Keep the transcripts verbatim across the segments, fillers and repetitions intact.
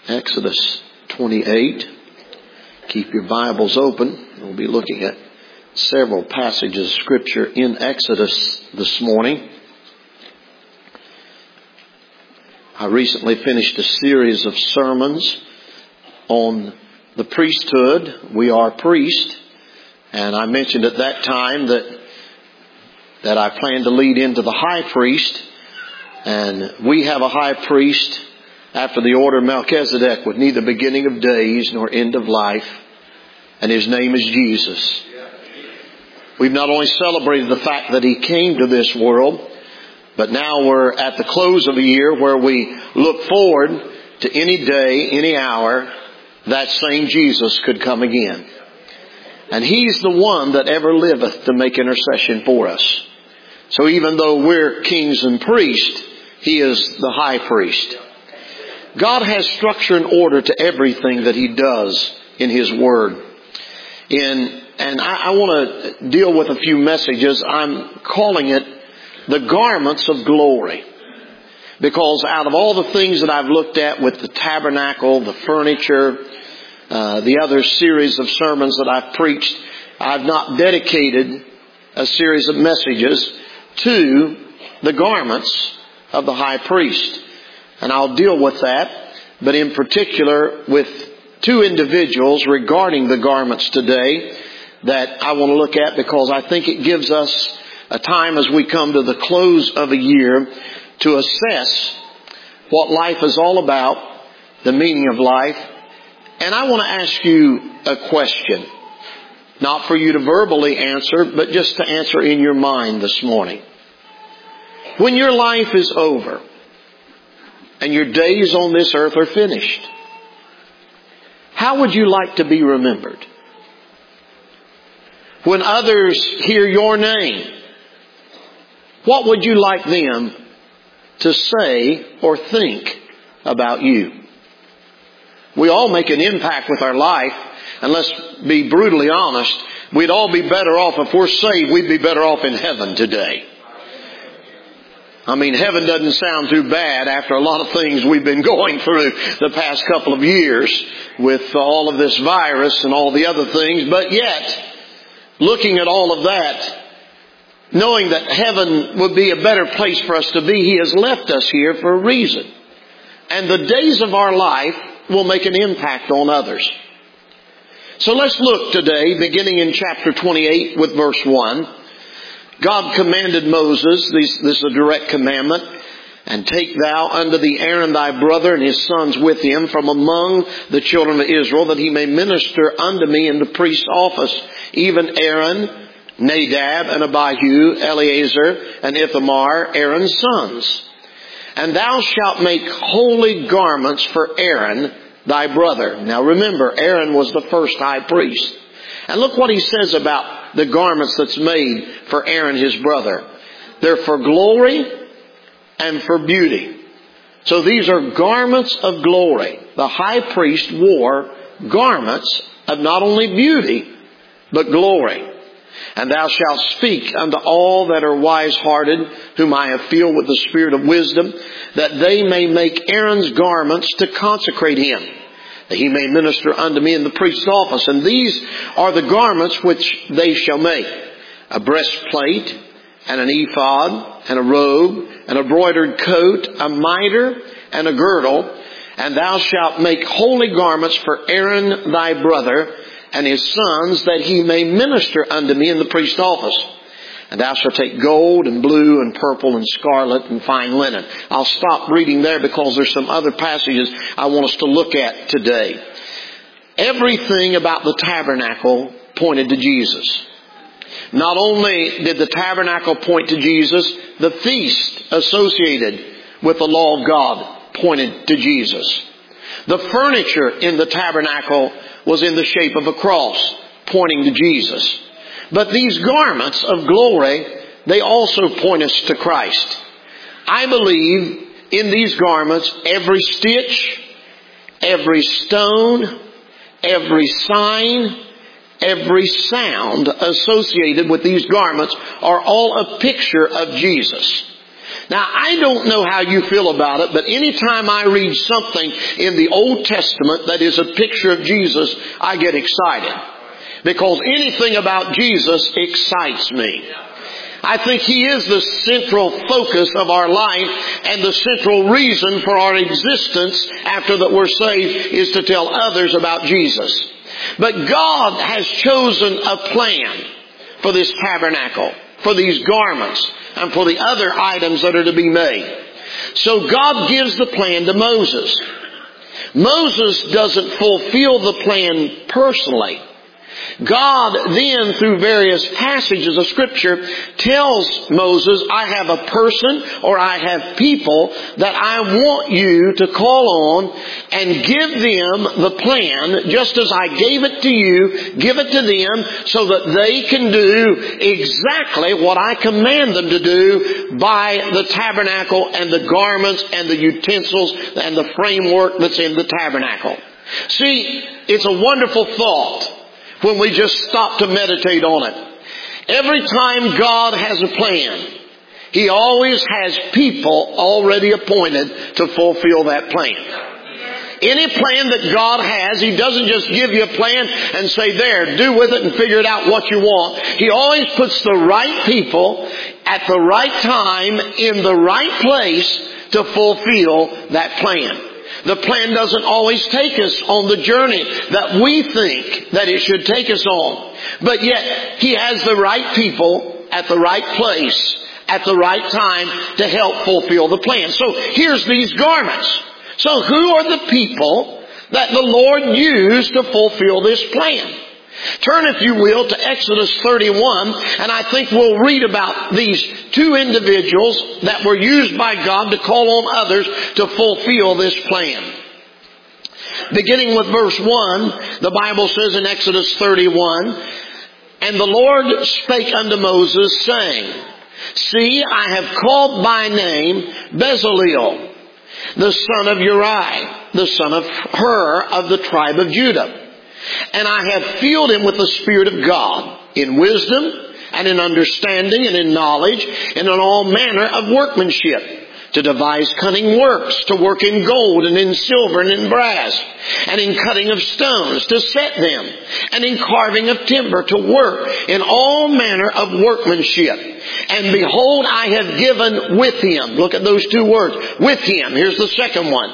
Exodus twenty-eight. Keep your Bibles open. We'll be looking at several passages of Scripture in Exodus this morning. I recently finished a series of sermons on the priesthood. We are priests. And I mentioned at that time that that I plan to lead into the high priest. And we have a high priest after the order of Melchizedek, with neither beginning of days nor end of life. And His name is Jesus. We've not only celebrated the fact that He came to this world, but now we're at the close of a year where we look forward to any day, any hour, that same Jesus could come again. And He's the one that ever liveth to make intercession for us. So even though we're kings and priests, He is the high priest. God has structure and order to everything that He does in His Word. In, and I, I want to deal with a few messages. I'm calling it the garments of glory. Because out of all the things that I've looked at with the tabernacle, the furniture, uh, the other series of sermons that I've preached, I've not dedicated a series of messages to the garments of the high priest. And I'll deal with that, but in particular with two individuals regarding the garments today that I want to look at, because I think it gives us a time as we come to the close of a year to assess what life is all about, the meaning of life. And I want to ask you a question, not for you to verbally answer, but just to answer in your mind this morning. When your life is over and your days on this earth are finished, how would you like to be remembered? When others hear your name, what would you like them to say or think about you? We all make an impact with our life, and let's be brutally honest, we'd all be better off, if we're saved, we'd be better off in heaven today. I mean, heaven doesn't sound too bad after a lot of things we've been going through the past couple of years with all of this virus and all the other things. But yet, looking at all of that, knowing that heaven would be a better place for us to be, He has left us here for a reason. And the days of our life will make an impact on others. So let's look today, beginning in chapter twenty-eight with verse one. God commanded Moses, this, this is a direct commandment, and take thou unto thee Aaron thy brother and his sons with him from among the children of Israel, that he may minister unto me in the priest's office, even Aaron, Nadab, and Abihu, Eleazar, and Ithamar, Aaron's sons. And thou shalt make holy garments for Aaron thy brother. Now remember, Aaron was the first high priest. And look what he says about the garments that's made for Aaron his brother. They're for glory and for beauty. So these are garments of glory. The high priest wore garments of not only beauty, but glory. And thou shalt speak unto all that are wise-hearted, whom I have filled with the spirit of wisdom, that they may make Aaron's garments to consecrate him, that he may minister unto me in the priest's office. And these are the garments which they shall make: a breastplate, and an ephod, and a robe, and a broidered coat, a mitre, and a girdle. And thou shalt make holy garments for Aaron thy brother and his sons, that he may minister unto me in the priest's office. And thou shalt take gold and blue and purple and scarlet and fine linen. I'll stop reading there because there's some other passages I want us to look at today. Everything about the tabernacle pointed to Jesus. Not only did the tabernacle point to Jesus, the feast associated with the law of God pointed to Jesus. The furniture in the tabernacle was in the shape of a cross, pointing to Jesus. But these garments of glory, they also point us to Christ. I believe in these garments, every stitch, every stone, every sign, every sound associated with these garments are all a picture of Jesus. Now, I don't know how you feel about it, but anytime I read something in the Old Testament that is a picture of Jesus, I get excited. Because anything about Jesus excites me. I think He is the central focus of our life, and the central reason for our existence after that we're saved is to tell others about Jesus. But God has chosen a plan for this tabernacle, for these garments, and for the other items that are to be made. So God gives the plan to Moses. Moses doesn't fulfill the plan personally. God then, through various passages of Scripture, tells Moses, I have a person or I have people that I want you to call on and give them the plan just as I gave it to you. Give it to them so that they can do exactly what I command them to do by the tabernacle and the garments and the utensils and the framework that's in the tabernacle. See, it's a wonderful thought when we just stop to meditate on it. Every time God has a plan, He always has people already appointed to fulfill that plan. Any plan that God has, He doesn't just give you a plan and say, there, do with it and figure it out what you want. He always puts the right people at the right time in the right place to fulfill that plan. The plan doesn't always take us on the journey that we think that it should take us on. But yet, He has the right people at the right place at the right time to help fulfill the plan. So here's these garments. So who are the people that the Lord used to fulfill this plan? Turn, if you will, to Exodus thirty-one, and I think we'll read about these two individuals that were used by God to call on others to fulfill this plan. Beginning with verse one, the Bible says in Exodus thirty-one, and the Lord spake unto Moses, saying, See, I have called by name Bezaleel, the son of Uri, the son of Hur of the tribe of Judah. And I have filled him with the Spirit of God, in wisdom, and in understanding, and in knowledge, and in all manner of workmanship, to devise cunning works, to work in gold, and in silver, and in brass, and in cutting of stones, to set them, and in carving of timber, to work in all manner of workmanship. And behold, I have given with him, look at those two words, with him, here's the second one,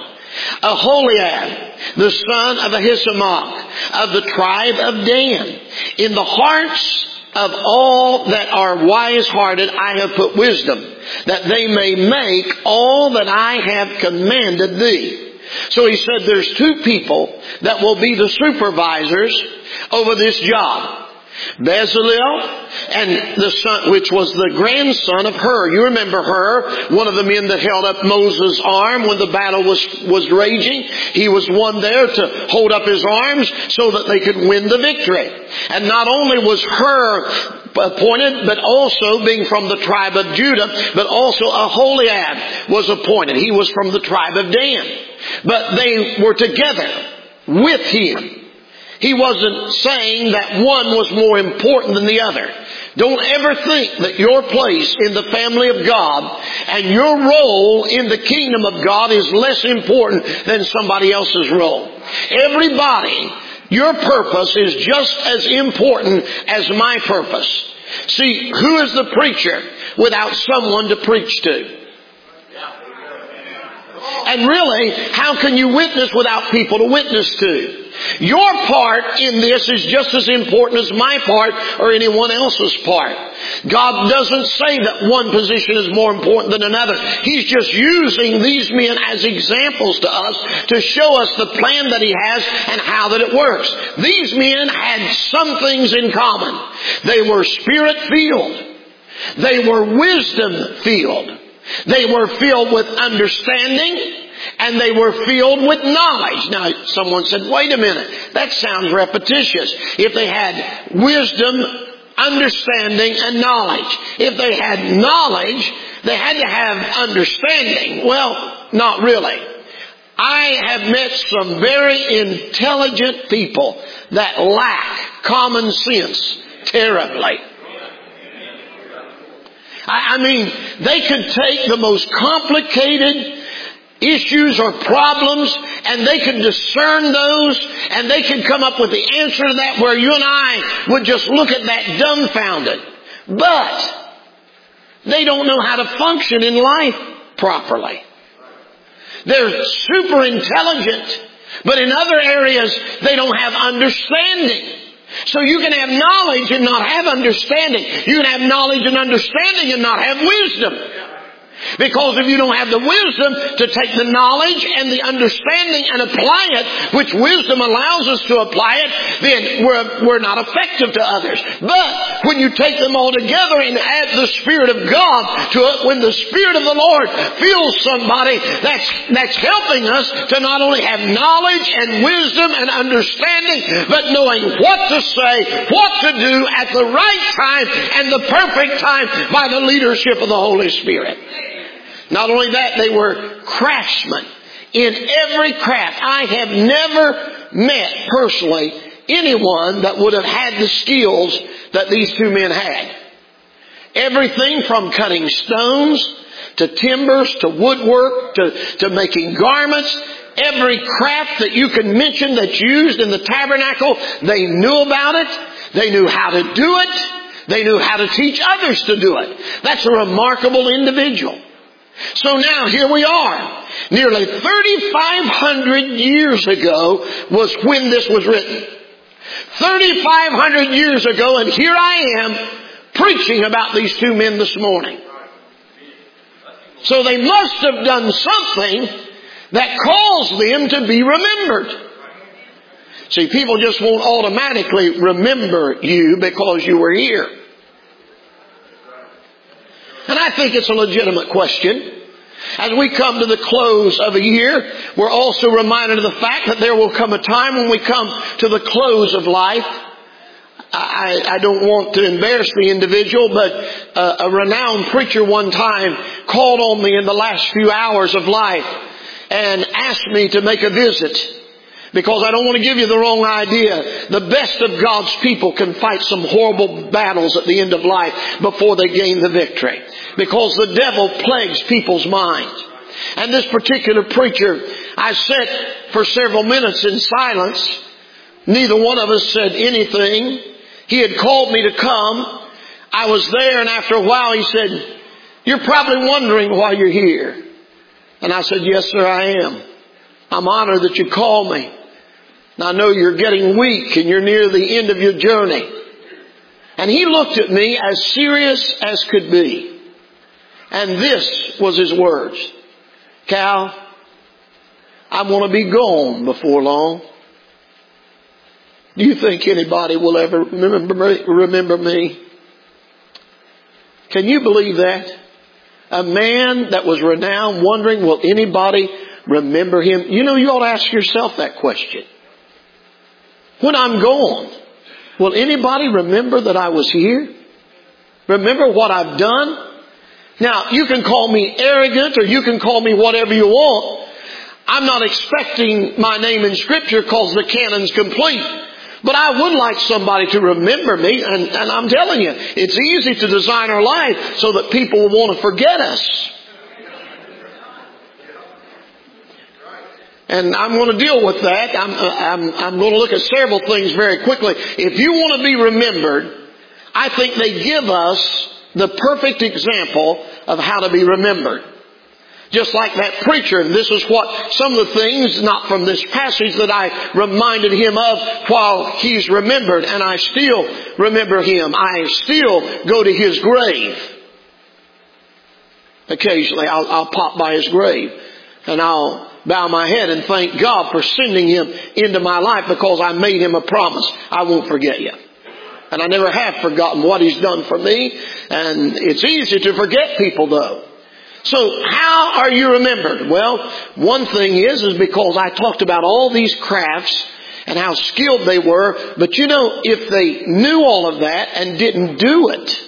Aholiab, the son of Ahisamach, of the tribe of Dan. In the hearts of all that are wise-hearted I have put wisdom, that they may make all that I have commanded thee. So he said there's two people that will be the supervisors over this job. Bezaleel, and the son, which was the grandson of Hur. You remember Hur, one of the men that held up Moses' arm when the battle was, was raging. He was one there to hold up his arms so that they could win the victory. And not only was Hur appointed, but also being from the tribe of Judah, but also Aholiab was appointed. He was from the tribe of Dan. But they were together with him. He wasn't saying that one was more important than the other. Don't ever think that your place in the family of God and your role in the kingdom of God is less important than somebody else's role. Everybody, your purpose is just as important as my purpose. See, who is the preacher without someone to preach to? And really, how can you witness without people to witness to? Your part in this is just as important as my part or anyone else's part. God doesn't say that one position is more important than another. He's just using these men as examples to us to show us the plan that He has and how that it works. These men had some things in common. They were Spirit-filled. They were wisdom-filled. They were filled with understanding. And they were filled with knowledge. Now, someone said, wait a minute, that sounds repetitious. If they had wisdom, understanding, and knowledge. If they had knowledge, they had to have understanding. Well, not really. I have met some very intelligent people that lack common sense terribly. I, I mean, they could take the most complicated issues or problems and they could discern those and they could come up with the answer to that where you and I would just look at that dumbfounded. But they don't know how to function in life properly. They're super intelligent, but in other areas they don't have understanding. So you can have knowledge and not have understanding. You can have knowledge and understanding and not have wisdom. Because if you don't have the wisdom to take the knowledge and the understanding and apply it, which wisdom allows us to apply it, then we're, we're not effective to others. But when you take them all together and add the Spirit of God to it, when the Spirit of the Lord fills somebody, that's, that's helping us to not only have knowledge and wisdom and understanding, but knowing what to say, what to do at the right time and the perfect time by the leadership of the Holy Spirit. Not only that, they were craftsmen in every craft. I have never met personally anyone that would have had the skills that these two men had. Everything from cutting stones to timbers to woodwork to, to making garments. Every craft that you can mention that's used in the tabernacle, they knew about it. They knew how to do it. They knew how to teach others to do it. That's a remarkable individual. So now here we are. Nearly thirty-five hundred years ago was when this was written. thirty-five hundred years ago, and here I am preaching about these two men this morning. So they must have done something that caused them to be remembered. See, people just won't automatically remember you because you were here. And I think it's a legitimate question. As we come to the close of a year, we're also reminded of the fact that there will come a time when we come to the close of life. I, I don't want to embarrass the individual, but a, a renowned preacher one time called on me in the last few hours of life and asked me to make a visit. Because I don't want to give you the wrong idea. The best of God's people can fight some horrible battles at the end of life before they gain the victory. Because the devil plagues people's minds. And this particular preacher, I sat for several minutes in silence. Neither one of us said anything. He had called me to come. I was there, and after a while he said, "You're probably wondering why you're here." And I said, "Yes, sir, I am. I'm honored that you called me. And I know you're getting weak and you're near the end of your journey." And he looked at me as serious as could be. And this was his words. "Cal, I'm going to be gone before long. Do you think anybody will ever remember me? Remember me?" Can you believe that? A man that was renowned, wondering, will anybody remember him? You know, you ought to ask yourself that question. When I'm gone, will anybody remember that I was here? Remember what I've done? Now, you can call me arrogant or you can call me whatever you want. I'm not expecting my name in Scripture because the canon's complete. But I would like somebody to remember me. And, and I'm telling you, it's easy to design our life so that people will want to forget us. And I'm going to deal with that. I'm, I'm, I'm going to look at several things very quickly. If you want to be remembered, I think they give us the perfect example of how to be remembered. Just like that preacher. And this is what some of the things, not from this passage, that I reminded him of while he's remembered. And I still remember him. I still go to his grave. Occasionally I'll, I'll pop by his grave. And I'll bow my head and thank God for sending him into my life because I made him a promise. I won't forget you. And I never have forgotten what he's done for me. And it's easy to forget people though. So how are you remembered? Well, one thing is, is because I talked about all these crafts and how skilled they were. But you know, if they knew all of that and didn't do it,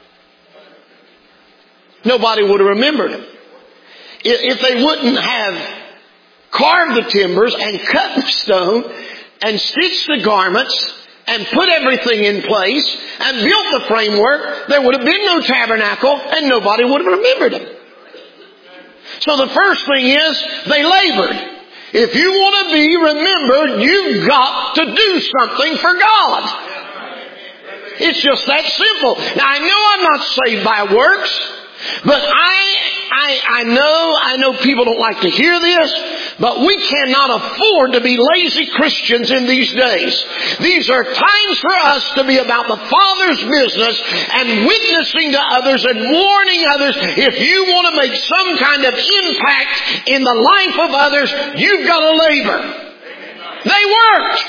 nobody would have remembered them. If they wouldn't have carved the timbers and cut the stone and stitched the garments and put everything in place and built the framework, there would have been no tabernacle and nobody would have remembered him. So the first thing is they labored. If you want to be remembered, you've got to do something for God. It's just that simple. Now I know I'm not saved by works, but I, I, I know, I know people don't like to hear this, but we cannot afford to be lazy Christians in these days. These are times for us to be about the Father's business and witnessing to others and warning others. If you want to make some kind of impact in the life of others, you've got to labor. They worked.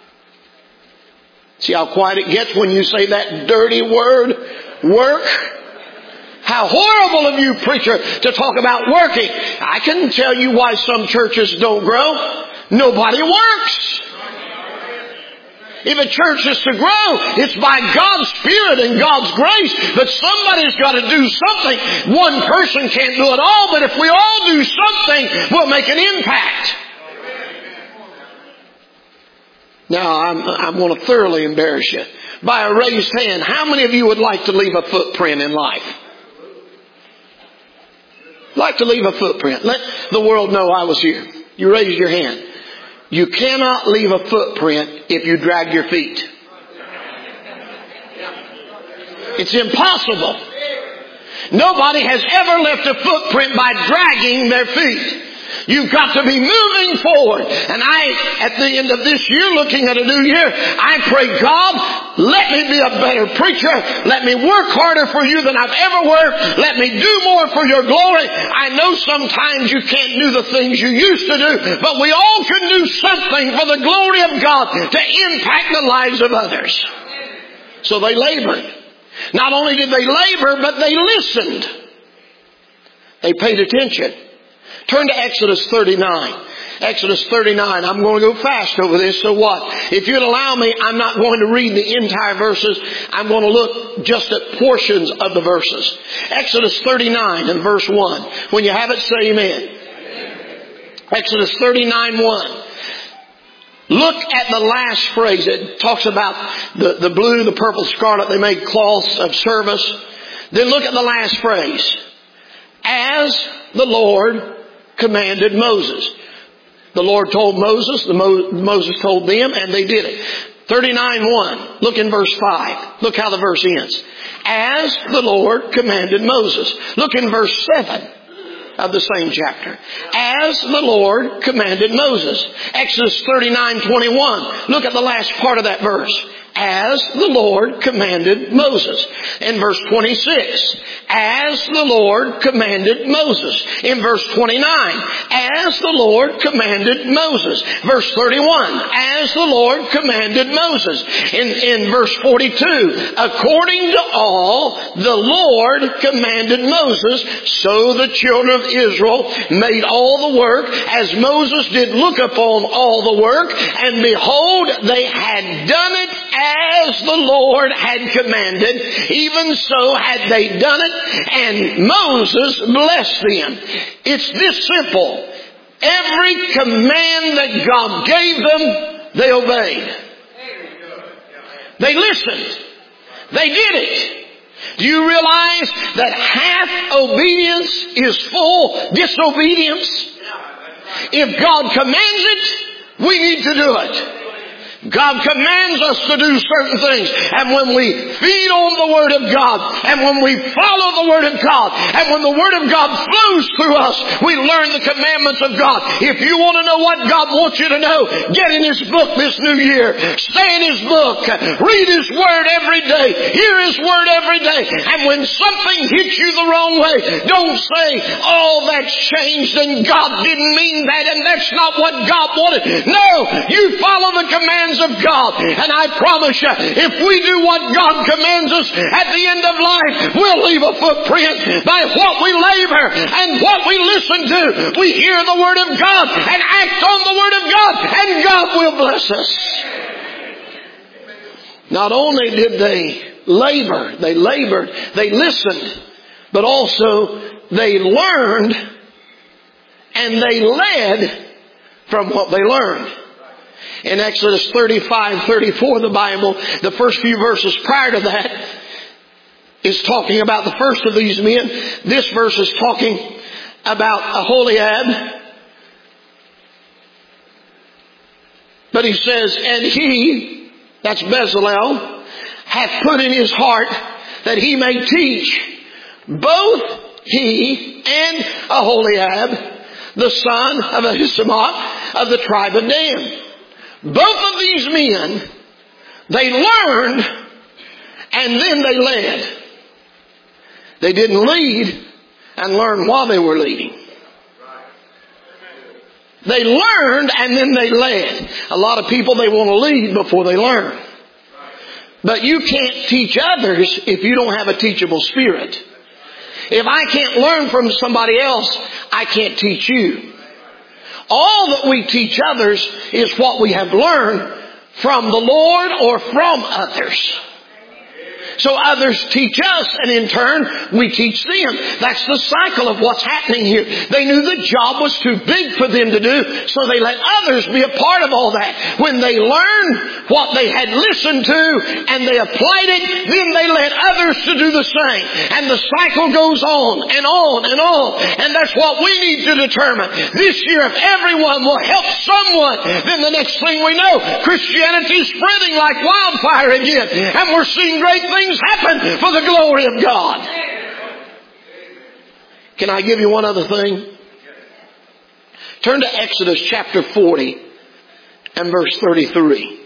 See how quiet it gets when you say that dirty word, work? How horrible of you, preacher, to talk about working. I can tell you why some churches don't grow. Nobody works. If a church is to grow, it's by God's Spirit and God's grace. But somebody's got to do something. One person can't do it all, but if we all do something, we'll make an impact. Now, I'm, I'm going to thoroughly embarrass you. By a raised hand, how many of you would like to leave a footprint in life? Like to leave a footprint. Let the world know I was here. You raised your hand. You cannot leave a footprint if you drag your feet. It's impossible. Nobody has ever left a footprint by dragging their feet. You've got to be moving forward. And I, at the end of this year, looking at a new year, I pray, God, let me be a better preacher. Let me work harder for you than I've ever worked. Let me do more for your glory. I know sometimes you can't do the things you used to do, but we all can do something for the glory of God to impact the lives of others. So they labored. Not only did they labor, but they listened. They paid attention. Turn to Exodus thirty-nine. Exodus thirty-nine. I'm going to go fast over this. So what? If you'd allow me, I'm not going to read the entire verses. I'm going to look just at portions of the verses. Exodus thirty-nine and verse one. When you have it, say amen. Amen. Exodus thirty-nine one. Look at the last phrase. It talks about the, the blue, the purple, scarlet. They made cloths of service. Then look at the last phrase. As the Lord commanded Moses. The Lord told Moses, the Mo- Moses told them, and they did it. thirty-nine one. Look in verse five. Look how the verse ends. As the Lord commanded Moses. Look in verse seven of the same chapter. As the Lord commanded Moses. Exodus thirty-nine twenty-one. Look at the last part of that verse. As the Lord commanded Moses. In verse twenty-six, as the Lord commanded Moses. In verse twenty-nine, as the Lord commanded Moses. Verse thirty-one, as the Lord commanded Moses. In, in verse forty-two, according to all the Lord commanded Moses, so the children of Israel made all the work, as Moses did look upon all the work, and behold, they had done it as the Lord had commanded, even so had they done it, and Moses blessed them. It's this simple. Every command that God gave them, they obeyed. They listened. They did it. Do you realize that half obedience is full disobedience? If God commands it, we need to do it. God commands us to do certain things. And when we feed on the Word of God, and when we follow the Word of God, and when the Word of God flows through us, we learn the commandments of God. If you want to know what God wants you to know, get in His book this new year. Stay in His book. Read His Word every day. Hear His Word every day. And when something hits you the wrong way, don't say, oh, that's changed and God didn't mean that and that's not what God wanted. No, you follow the commands of God. And I promise you, if we do what God commands us, at the end of life, we'll leave a footprint by what we labor and what we listen to. We hear the Word of God and act on the Word of God, and God will bless us. Not only did they labor, they labored, they listened, but also they learned and they led from what they learned. In Exodus thirty-five, thirty-four, the Bible, the first few verses prior to that, is talking about the first of these men. This verse is talking about Aholiab. But he says, and he, that's Bezalel, hath put in his heart that he may teach both he and Aholiab, the son of Ahisamach of the tribe of Dan. Both of these men, they learned and then they led. They didn't lead and learn while they were leading. They learned and then they led. A lot of people, they want to lead before they learn. But you can't teach others if you don't have a teachable spirit. If I can't learn from somebody else, I can't teach you. All that we teach others is what we have learned from the Lord or from others. So others teach us, and in turn, we teach them. That's the cycle of what's happening here. They knew the job was too big for them to do, so they let others be a part of all that. When they learned what they had listened to, and they applied it, then they led others to do the same. And the cycle goes on, and on, and on. And that's what we need to determine. This year, if everyone will help someone, then the next thing we know, Christianity is spreading like wildfire again. And we're seeing great things happen for the glory of God. Can I give you one other thing? Turn to Exodus chapter forty and verse thirty-three.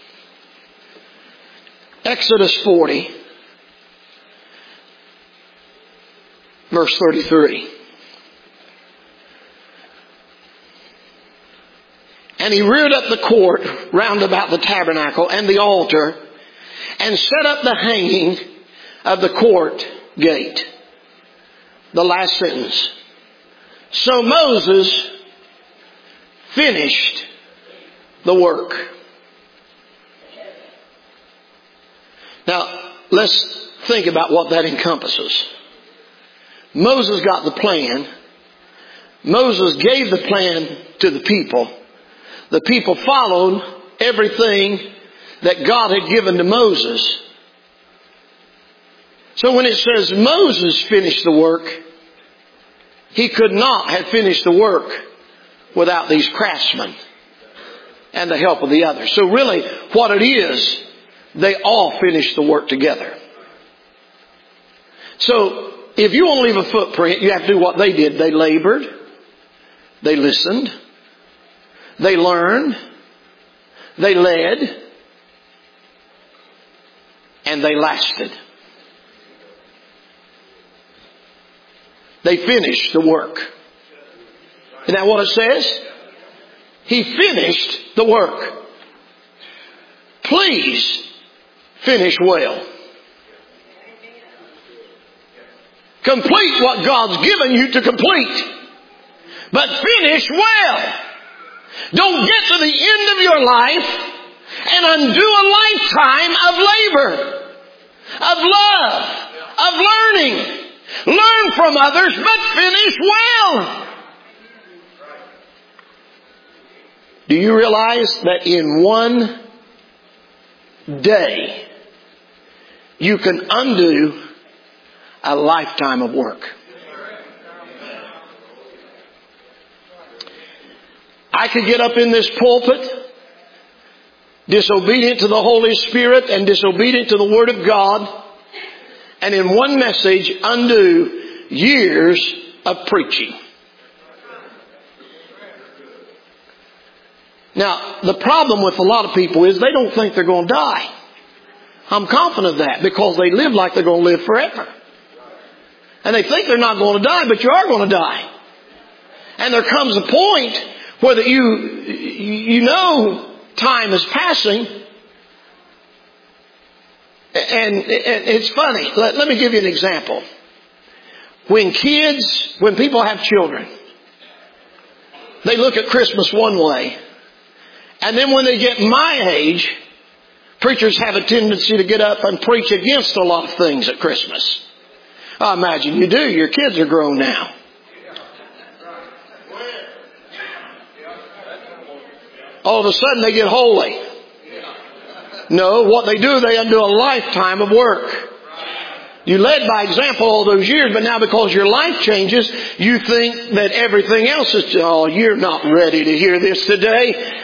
Exodus forty, verse thirty-three. And he reared up the court round about the tabernacle and the altar, and set up the hanging of the court gate. The last sentence. So Moses finished the work. Now, let's think about what that encompasses. Moses got the plan. Moses gave the plan to the people. The people followed everything that God had given to Moses. So when it says Moses finished the work, he could not have finished the work without these craftsmen and the help of the others. So really what it is, they all finished the work together. So if you want to leave a footprint, you have to do what they did. They labored. They listened. They learned. They led. And they lasted. They finished the work. Isn't that what it says? He finished the work. Please finish well. Complete what God's given you to complete. But finish well. Don't get to the end of your life and undo a lifetime of labor, of love, of learning. Learn from others, but finish well. Do you realize that in one day you can undo a lifetime of work? I could get up in this pulpit, disobedient to the Holy Spirit and disobedient to the Word of God, and in one message undo years of preaching. Now, the problem with a lot of people is they don't think they're going to die. I'm confident of that because they live like they're going to live forever. And they think they're not going to die, but you are going to die. And there comes a point where that you, you know time is passing. And it's funny. Let, let me give you an example. When kids, when people have children, they look at Christmas one way. And then when they get my age, preachers have a tendency to get up and preach against a lot of things at Christmas. I imagine you do. Your kids are grown now. all of a sudden they get holy. No, what they do, they undo a lifetime of work. You led by example all those years, but now because your life changes, you think that everything else is, oh, you're not ready to hear this today.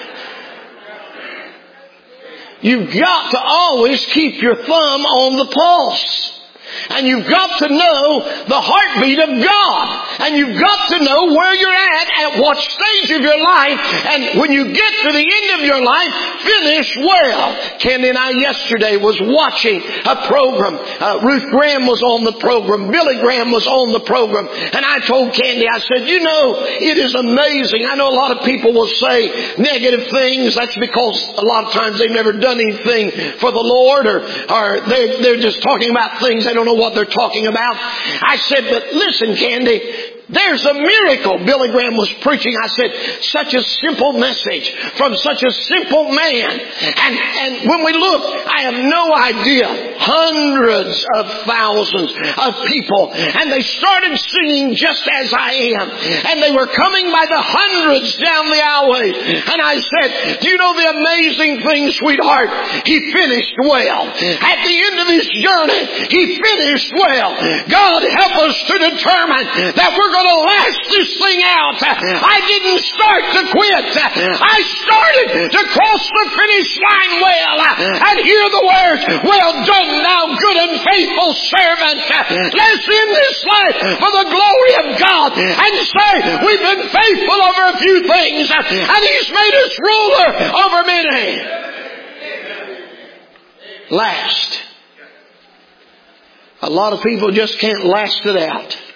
You've got to always keep your thumb on the pulse. And you've got to know the heartbeat of God. And you've got to know where you're at, at what stage of your life. And when you get to the end of your life, finish well. Candy and I yesterday was watching a program. Uh, Ruth Graham was on the program. Billy Graham was on the program. And I told Candy, I said, you know, it is amazing. I know a lot of people will say negative things. That's because a lot of times they've never done anything for the Lord, or, or they're, they're just talking about things they don't know what they're talking about. I said, but listen, Candy, there's a miracle. Billy Graham was preaching. I said, such a simple message from such a simple man. And, and when we look, I have no idea. Hundreds of thousands of people. And they started singing just as I am. And they were coming by the hundreds down the aisle. And I said, do you know the amazing thing, sweetheart? He finished well. At the end of his journey, he finished well. God help us to determine that we're going to last this thing out. I didn't start to quit. I started to cross the finish line well and hear the words, well done thou good and faithful servant. Let's end this life for the glory of God and say we've been faithful over a few things and He's made us ruler over many. Last. A lot of people just can't last it out.